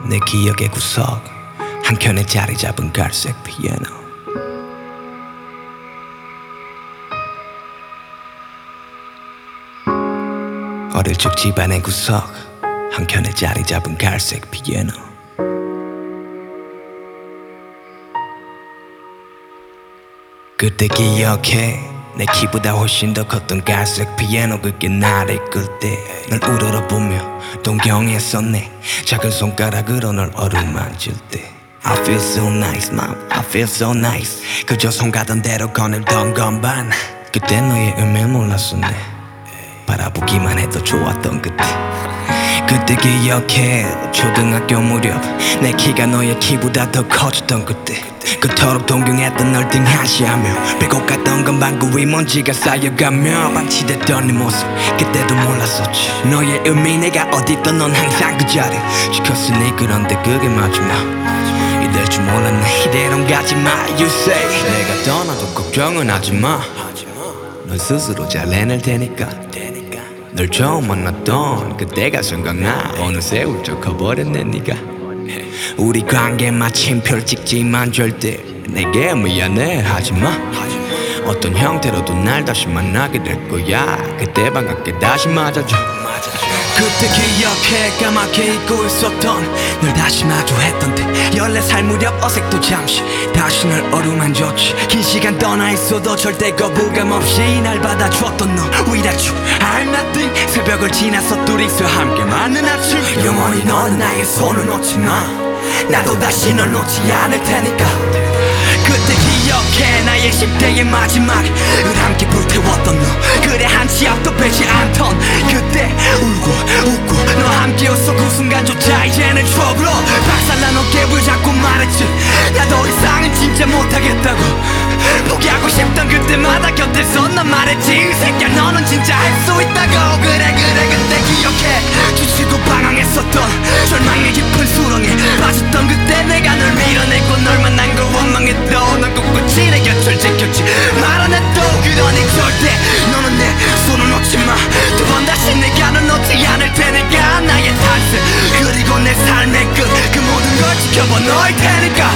내 기억의 구석 한켠에 자리 잡은 갈색 피아노. 어릴 적 집안의 구석 한켠에 자리 잡은 갈색 피아노. 그때 기억해 내 키보다 훨씬 더 컸던 갈색 피아노. 그게 나를 이끌 때 널 우러러보며 동경했었네. 작은 손가락으로 널 어루만질 때 I feel so nice mom, I feel so nice. 그저 손 가던 대로 거닐던 건반. 그때 너의 의미를 몰랐었네. 바라보기만 해도 좋았던 그때. 그때 기억해 초등학교 무렵 내 키가 너의 키보다 더 커졌던 그때. 그토록 동경했던 널 등하시하며 빼고 갔던 건 방구 위 먼지가 쌓여가며 방치됐던 네 모습 그때도 몰랐었지. 너의 의미 내가 어딨던 넌 항상 그 자리 지켰으니. 그런데 그게 마지막 이될 줄 몰랐네. 이대로는 가지마 you say. 내가 떠나도 걱정은 하지마. 넌 스스로 잘 해낼 테니까. 널 처음 만났던 그때가 생각나. 어느새 훌쩍 커버렸네 네가. 우리 관계 마침표를 찍지만 절대 내게 미안해 하지마. 어떤 형태로도 날 다시 만나게 될 거야. 그때 반갑게 다시 맞아줘. 그때 기억해 까맣게 잊고 있었던 널 다시 마주했던 때 14살 무렵 어색도 잠시 다시 널 어루만졌지. 긴 시간 떠나 있어도 절대 거부감 없이 날 받아줬던 너 Without you I'm nothing. 새벽을 지나서 둘이서 함께 맞는 아침. 영원히 넌 나의 손을 놓지 마. 나도 다시 널 놓지 않을 테니까. 그때 기억해 나의 10대의 마지막을 함께 불태웠던 너. 그래 한치 앞도 빼지 않던 그때 울고 웃고 너와 함께였어. 그 순간조차 이제는 추억으로 박살난 어깨를 잡고 말했지. 나도 이상은 진짜 못하겠다고. 포기하고 싶던 그때마다 곁에서 난 말했지. 이 새끼야 너는 진짜 할 수 있다고. 그래 그때 기억해 주치도 방황했었던 절망의 깊은 수렁에 빠졌던 그때 내가 널 밀어내고 널 만난 걸 원망했던 넌 꿋꿋이 내 곁을 지켰지. 말 안 해도 그러니 절대 너는 내 손을 놓지 마. 두 번 다시 내가 널 놓지 않을 테니까. 나의 탄생 그리고 내 삶의 끝 그 모든 걸 지켜봐 너일 테니까.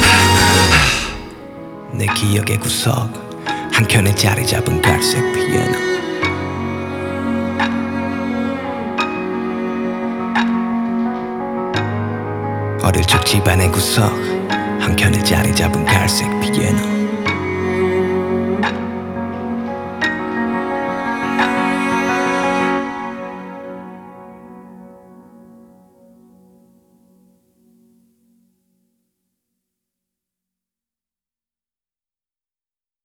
내 기억의 구석 한켠에 자리 잡은 갈색 피아노. 어릴 적 집안의 구석 한켠에 자리 잡은 갈색 피아노.